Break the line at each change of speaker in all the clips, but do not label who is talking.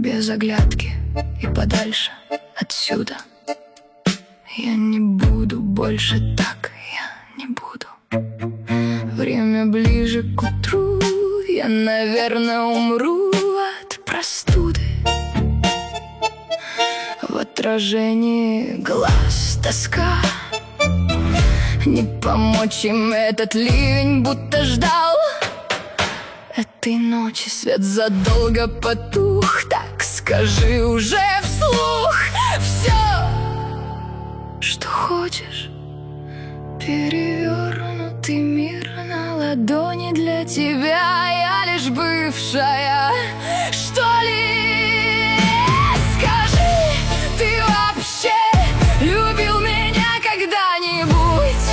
без оглядки и подальше отсюда. Я не буду больше так, я не буду. Время ближе к утру, я, наверное, умру от простуды. В отражении глаз тоска. Не помочь им этот ливень, будто ждал этой ночи. Свет задолго потух, так скажи уже вслух все, что хочешь. Перевернутый мир на ладони для тебя. Я лишь бывшая, что ли? Скажи, ты вообще любил меня когда-нибудь?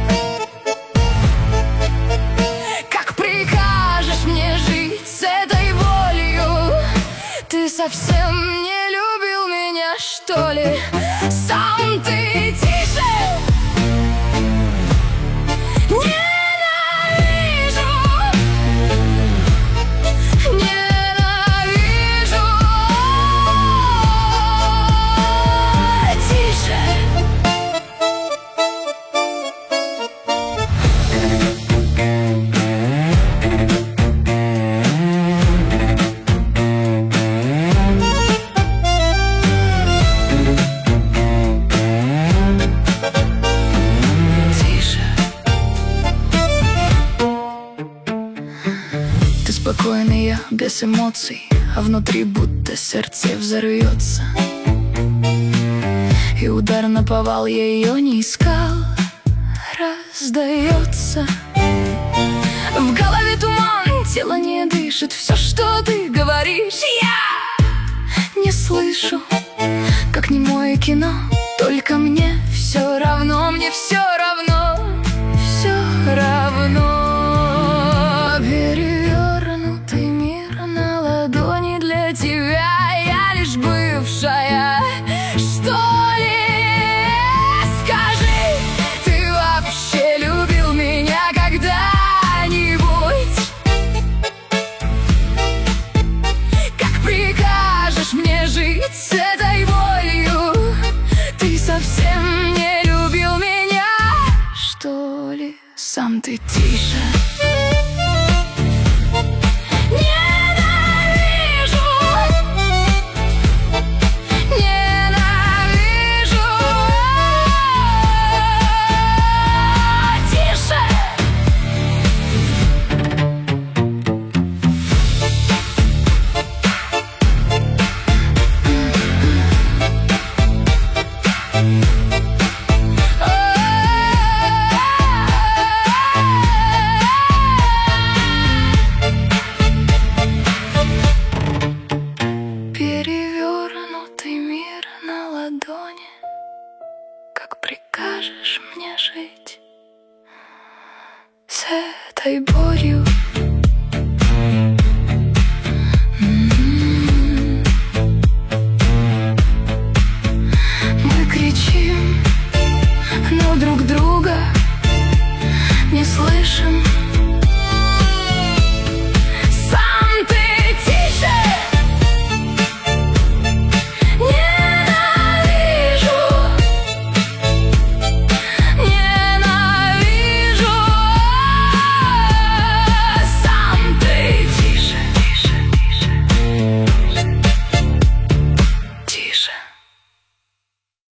Как прикажешь мне жить с этой болью? Ты совсем не любил меня, что ли? Сам ты тише. Спокойный я, без эмоций, а внутри будто сердце взорвется. И удар наповал, я ее не искал, раздается. В голове туман, тело не дышит. Все, что ты говоришь, я не слышу. Как немое кино, только мне все равно, мне все равно.